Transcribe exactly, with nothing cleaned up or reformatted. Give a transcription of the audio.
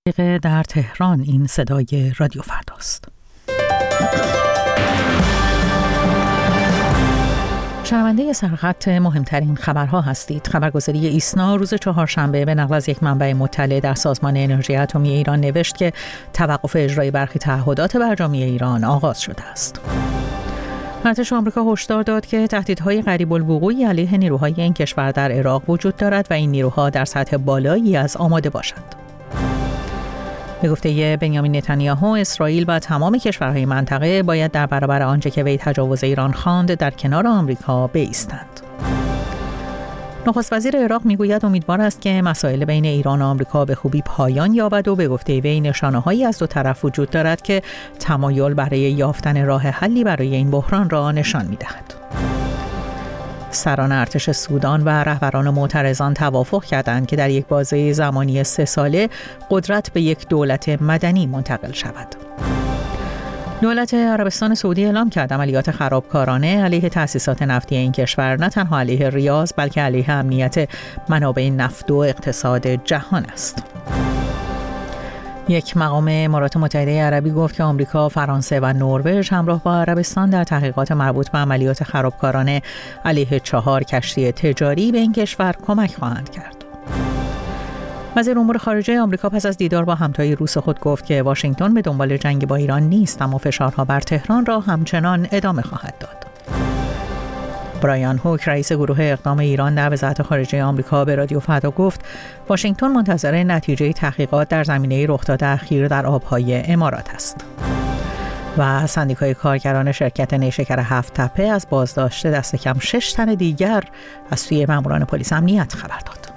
در تهران این صدای رادیو فرداست. شنونده سرخط مهمترین خبرها هستید. خبرگزاری ایسنا روز چهارشنبه به نقل از یک منبع مطلع در سازمان انرژی اتمی ایران نوشت که توقف اجرای برخی تعهدات برجامی ایران آغاز شده است. ارتش آمریکا هشدار داد که تهدیدهای قریب الوقوع علیه نیروهای این کشور در عراق وجود دارد و این نیروها در سطح بالایی از آماده باشند. به گفته بنیامین نتانیاهو، اسرائیل و تمام کشورهای منطقه باید در برابر آنچه که وی تجاوز ایران خواند در کنار آمریکا بایستند. نخست وزیر عراق میگوید امیدوار است که مسائل بین ایران و آمریکا به خوبی پایان یابد و به گفته وی نشانه‌هایی از دو طرف وجود دارد که تمایل برای یافتن راه حلی برای این بحران را نشان می‌دهد. سران ارتش سودان و رهبران معترضان توافق کردند که در یک بازه زمانی سه ساله قدرت به یک دولت مدنی منتقل شود. دولت عربستان سعودی اعلام کرد عملیات خرابکارانه علیه تأسیسات نفتی این کشور نه تنها علیه ریاض بلکه علیه امنیت منابع نفت و اقتصاد جهان است. یک مقام امارات متحده عربی گفت که آمریکا، فرانسه و نروژ همراه با عربستان در تحقیقات مربوط به عملیات خرابکارانه علیه چهار کشتی تجاری به این کشور کمک خواهند کرد. وزیر امور خارجه آمریکا پس از دیدار با همتای روس خود گفت که واشنگتن به دنبال جنگ با ایران نیست، اما فشارها بر تهران را همچنان ادامه خواهد داد. برایان هوک، رئیس گروه اقدام ایران در وزارت خارجه آمریکا، به رادیو فردا گفت واشنگتن منتظر نتیجه تحقیقات در زمینه رخداد اخیر در آبهای امارات است. و سندیکای کارگران شرکت نیشکر هفت تپه از بازداشت دست کم شش تن دیگر از سوی ماموران پلیس امنیت خبر داد.